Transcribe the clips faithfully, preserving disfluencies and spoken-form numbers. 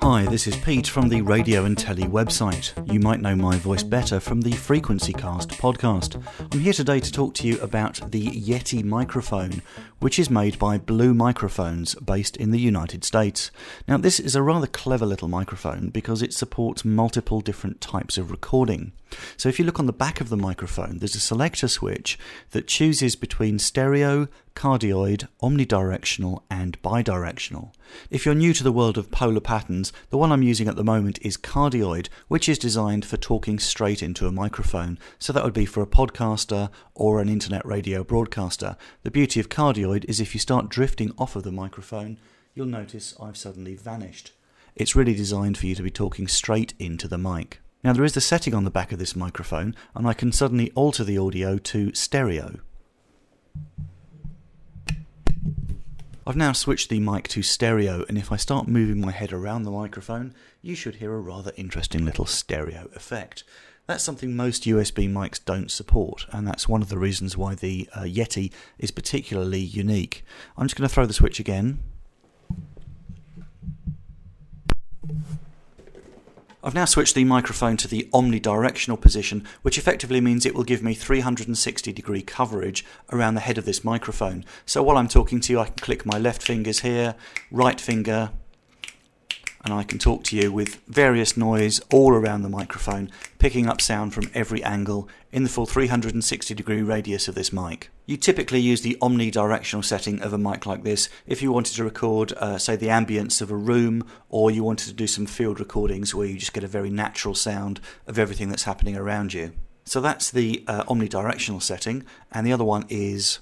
Hi, this is Pete from the Radio and Telly website. You might know my voice better from the Frequency Cast podcast. I'm here today to talk to you about the Yeti microphone, which is made by Blue Microphones, based in the United States. Now, this is a rather clever little microphone because it supports multiple different types of recording. So if you look on the back of the microphone, there's a selector switch that chooses between stereo, cardioid, omnidirectional and bidirectional. If you're new to the world of polar patterns, the one I'm using at the moment is cardioid, which is designed for talking straight into a microphone. So that would be for a podcaster or an internet radio broadcaster. The beauty of cardioid is if you start drifting off of the microphone, you'll notice I've suddenly vanished. It's really designed for you to be talking straight into the mic. Now there is the setting on the back of this microphone, and I can suddenly alter the audio to stereo. I've now switched the mic to stereo, and if I start moving my head around the microphone, you should hear a rather interesting little stereo effect. That's something most U S B mics don't support, and that's one of the reasons why the uh, Yeti is particularly unique. I'm just going to throw the switch again. I've now switched the microphone to the omnidirectional position, which effectively means it will give me three hundred sixty degree coverage around the head of this microphone. So while I'm talking to you, I can click my left fingers here, right finger, and I can talk to you with various noise all around the microphone, picking up sound from every angle in the full three hundred sixty degree radius of this mic. You typically use the omnidirectional setting of a mic like this if you wanted to record, uh, say, the ambience of a room, or you wanted to do some field recordings where you just get a very natural sound of everything that's happening around you. So that's the uh, omnidirectional setting, and the other one is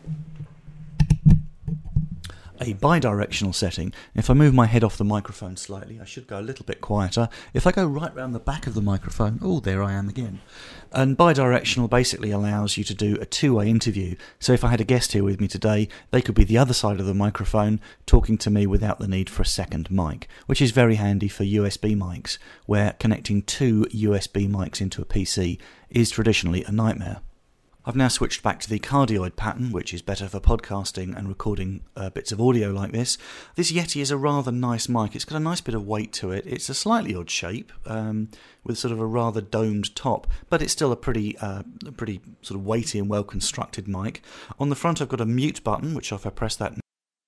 a bidirectional setting. If I move my head off the microphone slightly, I should go a little bit quieter. If I go right round the back of the microphone, oh, there I am again. And bidirectional basically allows you to do a two-way interview. So if I had a guest here with me today, they could be the other side of the microphone talking to me without the need for a second mic, which is very handy for U S B mics, where connecting two U S B mics into a P C is traditionally a nightmare. I've now switched back to the cardioid pattern, which is better for podcasting and recording uh, bits of audio like this. This Yeti is a rather nice mic. It's got a nice bit of weight to it. It's a slightly odd shape, um, with sort of a rather domed top, but it's still a pretty, uh, a pretty sort of weighty and well-constructed mic. On the front I've got a mute button, which if I press that,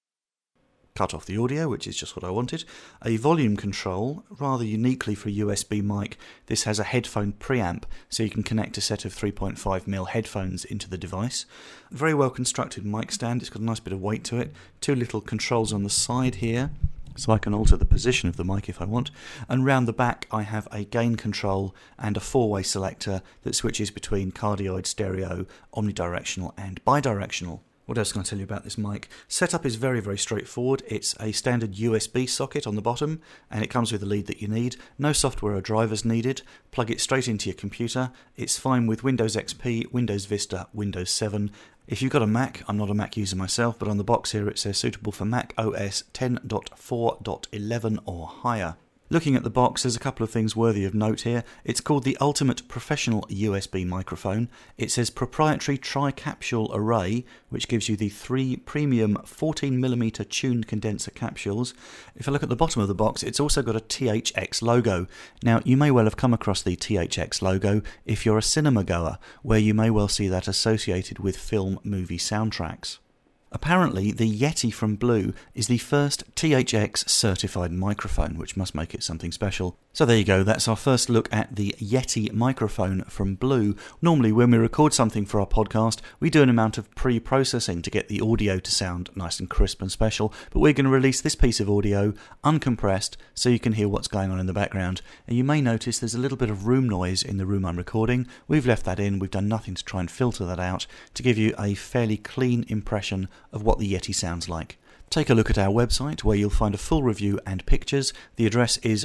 cut off the audio, which is just what I wanted. A volume control, rather uniquely for a U S B mic. This has a headphone preamp, so you can connect a set of three point five millimeter headphones into the device. Very well constructed mic stand. It's got a nice bit of weight to it. Two little controls on the side here, so I can alter the position of the mic if I want. And round the back I have a gain control and a four-way selector that switches between cardioid, stereo, omnidirectional and bidirectional. What else can I tell you about this mic? Setup is very, very straightforward. It's a standard U S B socket on the bottom, and it comes with the lead that you need. No software or drivers needed. Plug it straight into your computer. It's fine with Windows X P, Windows Vista, Windows seven. If you've got a Mac, I'm not a Mac user myself, but on the box here it says suitable for Mac O S ten point four point eleven or higher. Looking at the box, there's a couple of things worthy of note here. It's called the Ultimate Professional U S B Microphone. It says proprietary tri-capsule array, which gives you the three premium fourteen millimeter tuned condenser capsules. If I look at the bottom of the box, it's also got a T H X logo. Now, you may well have come across the T H X logo if you're a cinema goer, where you may well see that associated with film movie soundtracks. Apparently, the Yeti from Blue is the first T H X certified microphone, which must make it something special. So there you go, that's our first look at the Yeti microphone from Blue. Normally when we record something for our podcast, we do an amount of pre-processing to get the audio to sound nice and crisp and special, but we're going to release this piece of audio uncompressed so you can hear what's going on in the background. And you may notice there's a little bit of room noise in the room I'm recording. We've left that in, we've done nothing to try and filter that out to give you a fairly clean impression of what the Yeti sounds like. Take a look at our website where you'll find a full review and pictures. The address is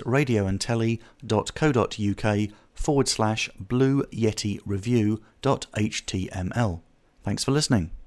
radioandtelly.co.uk forward slash blue yeti review dot html. Thanks for listening.